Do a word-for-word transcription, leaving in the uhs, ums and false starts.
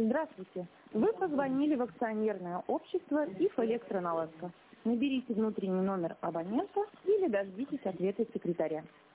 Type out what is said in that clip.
Здравствуйте. Вы позвонили в акционерное общество ИФ «Электроналадка». Наберите внутренний номер абонента или дождитесь ответа секретаря.